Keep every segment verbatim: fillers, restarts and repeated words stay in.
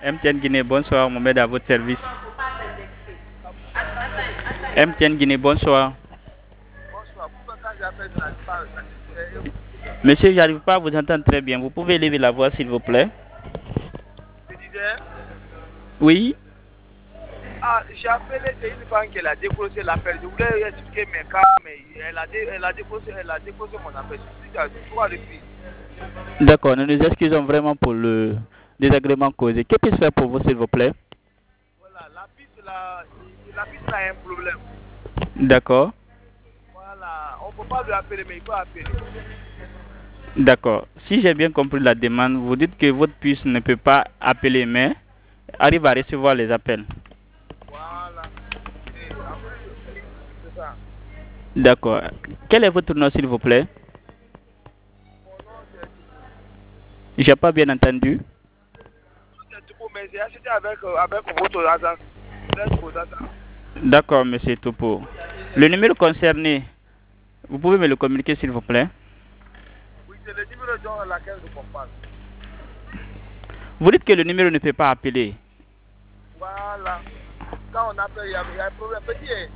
M T N Guinée, bonsoir, Mohamed à votre service. M T N Guinée, bonsoir. Bonsoir, pourquoi quand j'appelle, ça n'arrive pas, ça n'arrive pas. Monsieur, j'arrive pas à vous entendre très bien. Vous pouvez lever la voix, s'il vous plaît? Je disais, Oui. ah, j'ai appelé, c'est une femme qui a décroché l'appel. Je voulais lui expliquer mes cas, mais elle a, dé- elle a, décroché, elle a décroché mon appel. Je suis à trois reprises. D'accord, nous nous excusons vraiment pour le désagrément causé. Que puis-je faire pour vous, s'il vous plaît? Voilà, la piste là, la piste là a un problème. D'accord. Voilà, on ne peut pas lui appeler, mais il faut appeler. D'accord. Si j'ai bien compris la demande, vous dites que votre puce ne peut pas appeler, mais arrive à recevoir les appels. Voilà. Et en plus, c'est ça. D'accord. Quel est votre nom, s'il vous plaît? Mon nom c'est J'ai pas bien entendu. c'est Toupou, mais j'ai acheté avec, euh, avec votre agence. Let's go, that's all. D'accord, monsieur Topo. Le numéro concerné, vous pouvez me le communiquer, s'il vous plaît? Oui, c'est le numéro dans laquelle je parle. Vous dites que le numéro ne peut pas appeler. Voilà. Quand on appelle, il y a, il y a un problème. Petit, hein.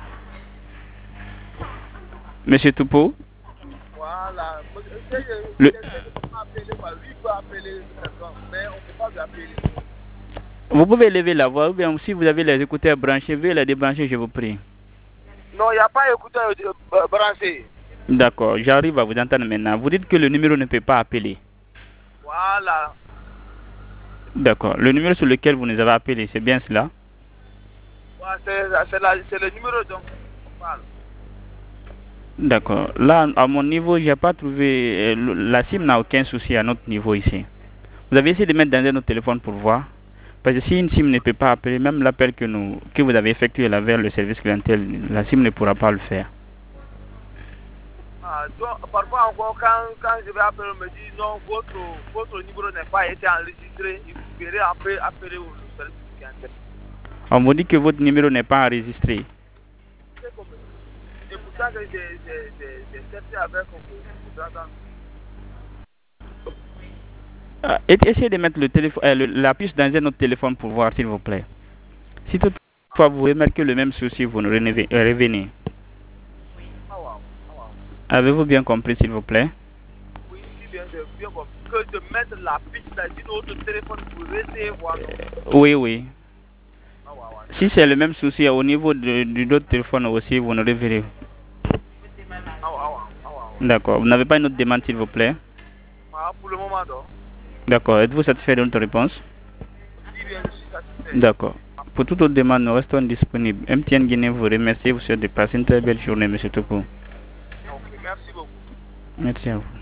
Monsieur Topo, Voilà. Essayez le, de appeler, quoi. Lui peut appeler quelqu'un, mais on ne peut pas lui appeler. vous pouvez lever la voix, ou bien si vous avez les écouteurs branchés, veuillez les débrancher, je vous prie. Non, il n'y a pas écouteur euh, branché. D'accord, j'arrive à vous entendre maintenant. Vous dites que le numéro ne peut pas appeler. Voilà. D'accord. Le numéro sur lequel vous nous avez appelé, c'est bien cela? Voilà, c'est le numéro dont on parle. D'accord. Là, à mon niveau, j'ai pas trouvé. euh, La SIM n'a aucun souci à notre niveau ici. Vous avez essayé de mettre dans un autre téléphone pour voir? Parce que si une SIM ne peut pas appeler, même l'appel que nous, que vous avez effectué là vers le service clientèle, la SIM ne pourra pas le faire. Ah, donc, parfois encore, quand, quand je vais appeler, on me dit non, votre, votre numéro n'a pas été enregistré. Il vous verrez après appeler au service clientèle. On vous dit que votre numéro n'est pas enregistré. C'est comme c'est pour ça que j'ai j'ai- j'ai- j'ai cherché avec mon agence. Euh, et- essayez de mettre le téléphone, euh, le- la puce dans un autre téléphone pour voir, s'il vous plaît. Si toutefois vous remarquez le même souci, vous nous reneve- euh, revenez. Ah, wow. Ah, wow. Avez-vous bien compris, s'il vous plaît? Oui, si bien, j'ai bien compris que de mettre la piste dans une autre téléphone pour essayer voir. Non? Oui, oui. Ah, wow, wow. Si c'est le même souci au niveau de, du d'autres téléphones aussi, vous nous reverrez. Ah, wow, wow. Ah, wow. D'accord. Vous n'avez pas une autre demande, s'il vous plaît? Ah, pour le moment, non. D'accord. Êtes-vous satisfait de notre réponse? Si bien, je suis satisfait. D'accord. Pour toute autre demande, nous restons disponibles. M T N Guinée vous remercie. Vous souhaite de passer une très belle journée, monsieur Topo. Ok, merci beaucoup. Merci à vous.